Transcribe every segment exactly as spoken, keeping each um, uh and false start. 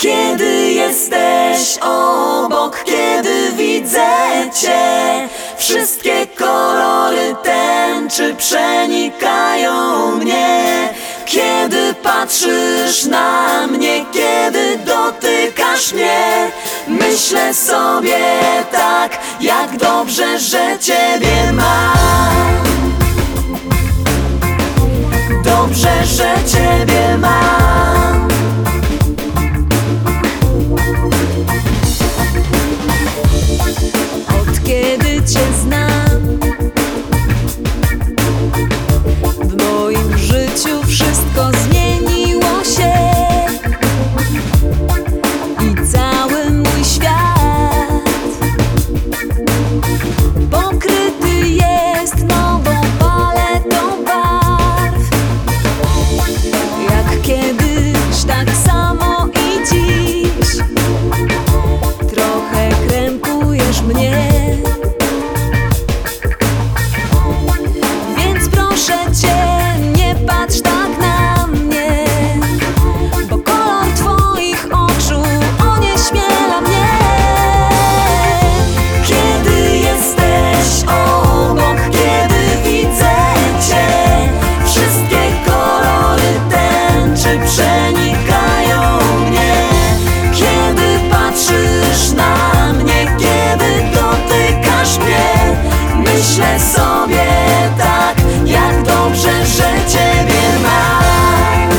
Kiedy jesteś obok, kiedy widzę Cię, wszystkie kolory tęczy przenikają mnie. Kiedy patrzysz na mnie, kiedy dotykasz mnie, myślę sobie tak, jak dobrze, że Ciebie mam. Dobrze, że Ciebie mam. Od kiedy Cię znam, w moim życiu wszystko zmieniło się i cały mój świat pokryty jest nową paletą barw. Jak kiedyś, tak samo i dziś, trochę krępujesz mnie. Więc proszę Cię, nie patrz tak na mnie, bo kolor Twoich oczu onieśmiela mnie. Kiedy jesteś obok, kiedy widzę Cię, wszystkie kolory tęczy przenikają mnie. Kiedy patrzysz na mnie, kiedy dotykasz mnie, myślę sobie tak, jak dobrze, że Ciebie mam.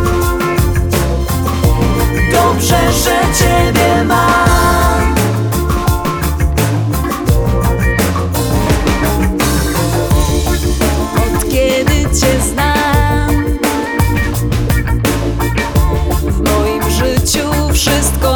Dobrze, że Ciebie mam. Od kiedy Cię znam, w moim życiu wszystko